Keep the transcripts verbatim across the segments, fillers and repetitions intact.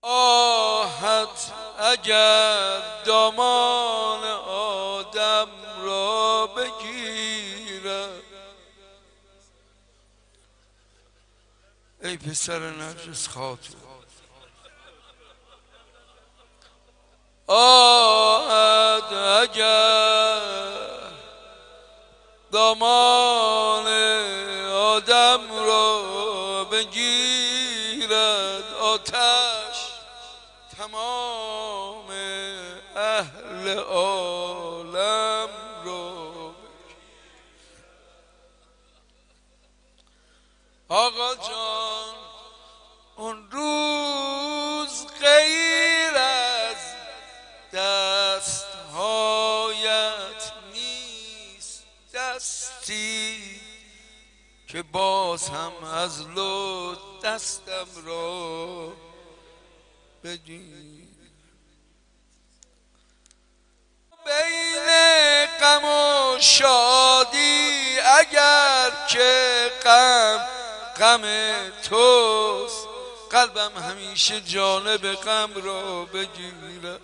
آهت اگر دامان آدم را بگیرد. ای پسر نرجس خاتون، آهت اگر دامان آدم را بگیرد، آتش تمام اهل عالم را. آقا جان اون روز غیر از دستهایت نیست دستی که باز هم از لطف دستم را بگیر. بین غم و شادی اگر که غم غم توست، قلبم همیشه جانب غم را بگیره.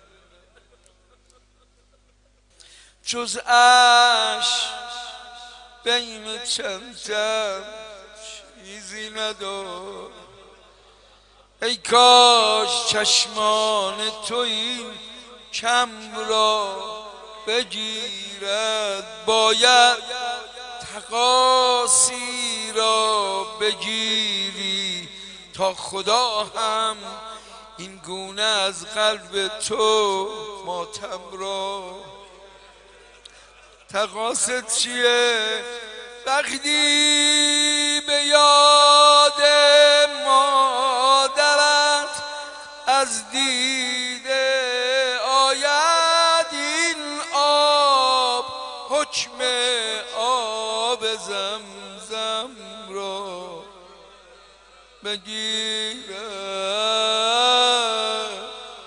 جز اشک بین چندم چیزی ندار. ای کاش چشمان تو این کم را بگیرد. باید تقاصی را بگیری تا خدا هم این گونه از قلب تو ماتم را. تقاصت چیه؟ وقتی به یاد مادرت از دیده آید این آب، حکم آب زمزم را بگیرد.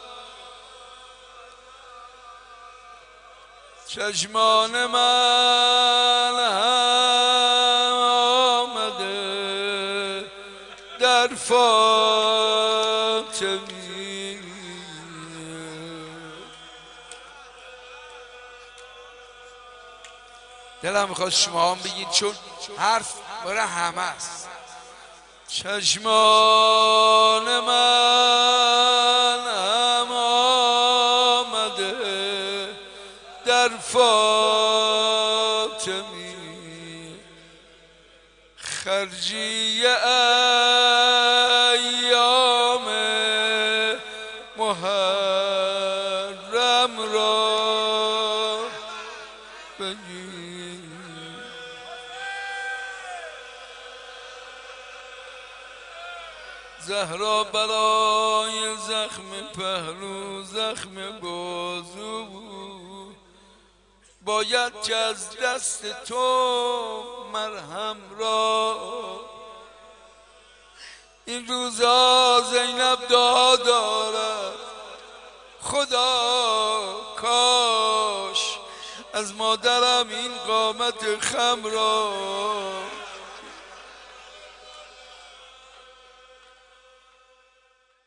چشمان من هم آمده در فاطمی، دلم میخواد شما هم بگید چون حرف برای همه است. چشمان من هم آمده در فاطمی، خرجی ایام محرم را بگیر. زهرا برای زخم پهلو زخم بازو باید که از دست تو مرهم را. این روزا زینب دعا دارد خدا کاش از مادرم این قامت خم را